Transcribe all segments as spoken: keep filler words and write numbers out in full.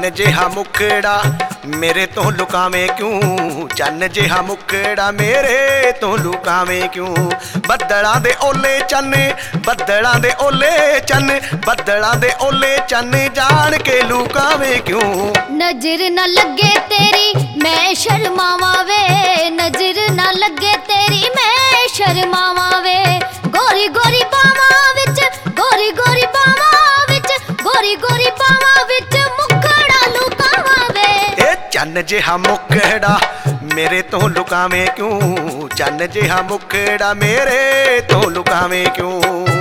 चन्न जिहा मुखड़ा मेरे तो लुकावे क्यों, चन्न जिहा मुखड़ा मेरे तो लुकावे क्यों। बदलां दे ओले चन्न, बदलां दे ओले चन्न, बदलां दे ओले चन्न जान के लुकावे क्यों। नजर न लगे तेरी मैं शर्मावा वे, नजर न लगे तेरी मैं शर्मावा वे। गोरी गोरी बावा विच, गोरी गोरी बावा विच, गोरी गोरी बावा विच मुखड़ा लुकावा वे। ए चन्न जिहा मुखड़ा मेरे तो लुकावे क्यों, चन्न जिहा मुखड़ा मेरे तो लुकावे क्यों।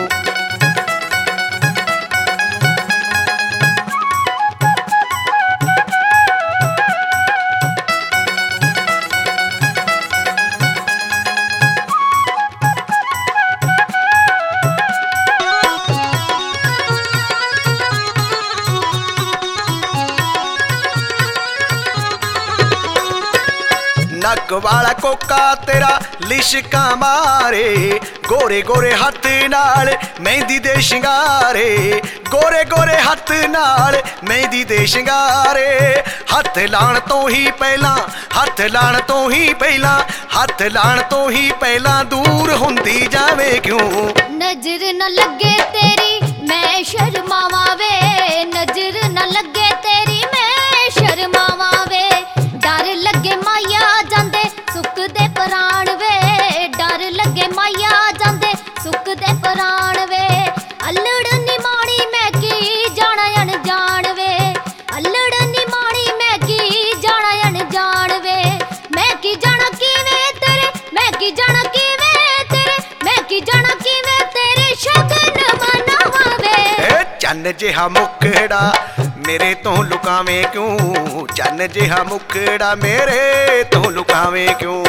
नक वाला कोका तेरा लिशका मारे, गोरे गोरे हथ नाल मेहंदी दे शिंगारे, गोरे गोरे हथ नाल मेहंदी दे शिंगारे। हथ लाण तो ही पहला, हथ लाण तो ही पहला, हथ लाण तो ही पहला दूर हुंदी जावे क्यों। नजर न लगे तेरी मैं शर्मावा वे, नजर न लगे तेरी मैं शर्मावा वे। डर लगे माया जांदे सुख दे प्राण वे, डर लगे माया जांदे सुख दे प्राण वे। अल्लड़ निमाणी मैं की जाना अनजान वे, अल्लड़ निमाणी मैं की जाना अनजान वे। मैं की जाना किवें तेरे, मैं की जाना किवें तेरे, मैं की जाना किवें तेरे शगन मनावा वे। ए चन्न जिहा मुखड़ा मेरे तो लुकावे क्यों, चन्न जिहा मुखड़ा मेरे तो लुकावे क्यों।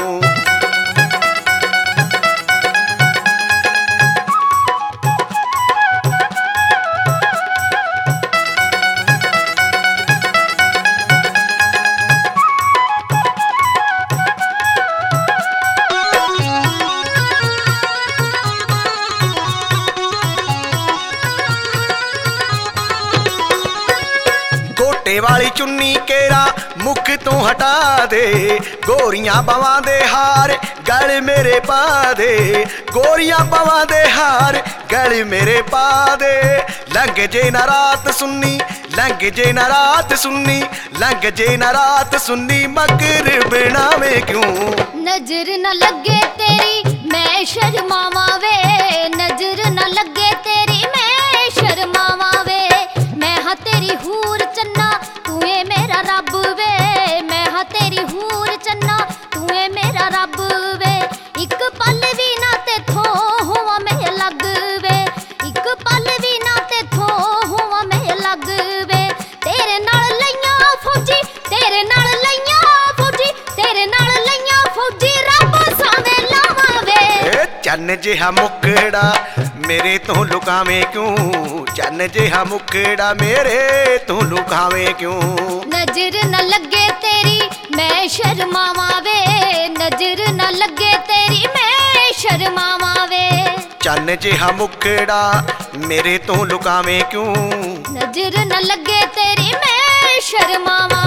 गोटे वाली चुन्नी केरा मुख तू हटा दे, गोरियां बावां दे हार गल मेरे पा दे, गोरियां बावां दे हार गल मेरे पा दे। लंघ जे न रात सुन्नी, लंघ जे न रात सुन्नी, लंघ जे न रात सुन्नी मगर बनावे क्यों। नजर न लगे तेरी मैं शर्मावा वे, नजर न लगे तेरी मैं शर्मावा वे। मैं हाँ तेरी हूर चन्ना तू है मेरा रब वे, मैं हाँ तेरी हूर चन्ना तू है मेरा रब वे। इक पल भी ना तेथों होवा मैं लग वे, इक पल भी ना तेथों होवा मैं लग वे। तेरे नाल लइयां फौजी, तेरे नाल लइयां फौजी, तेरे नाल लइयां फौजी रब सावे लावा वे। ए चन्न जिहा मुखड़ा मेरे तो लुकावे क्यों, चन्न जिहा मुखड़ा मेरे तो लुकावे क्यों। नजर न लगे तेरी मैं शर्मावा वे, नजर न लगे तेरी मैं शर्मावा वे। चन्न जिहा मुखड़ा मेरे तो लुकावे क्यों, नजर न लगे तेरी मैं शर्मावा